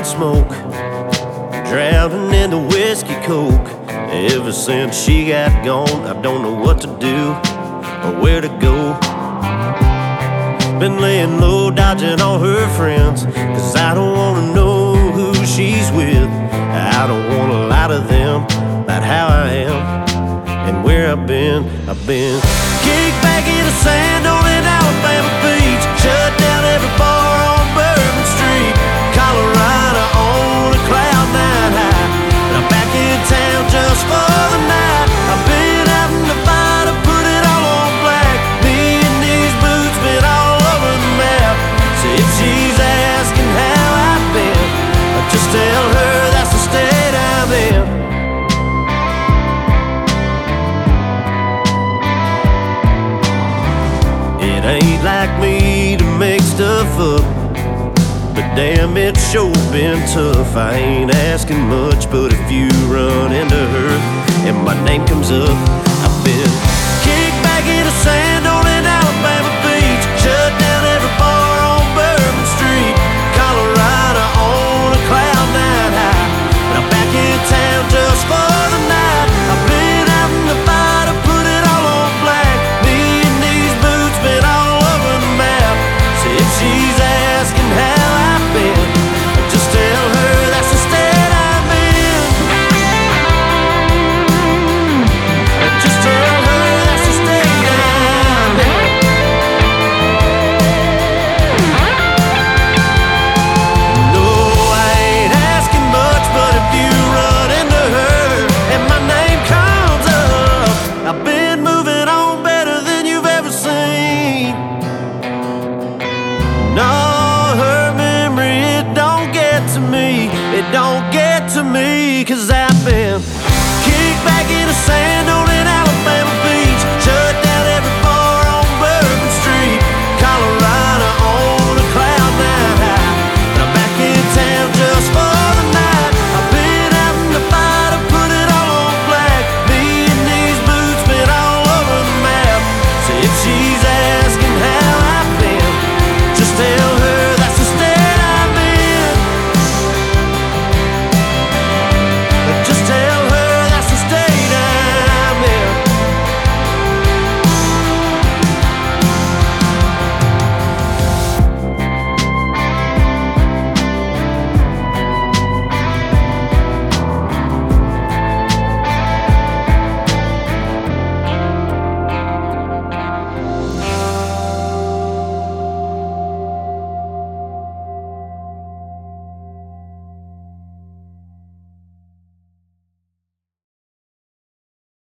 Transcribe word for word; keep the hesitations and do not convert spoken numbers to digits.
smoke, drowning in the whiskey coke. Ever since she got gone, I don't know what to do or where to go. Been laying low, dodging all her friends, cause I don't wanna know who she's with. I don't wanna lie to them about how I am and where I've been. I've been kicked back in the sand on an Alabama beach, shut down every bar on Bourbon Street, Colorado on a cloud nine high, and I'm back in town just for the night. I've been out in the fight, I put it all on black. Me and these boots been all over the map. So if she's asking how I've been, I just tell her that's the state I'm in. It ain't like me to make stuff up, but damn, it's sure been tough. I ain't asking much, but if you run into her and my name comes up, I've been kicked back in the sand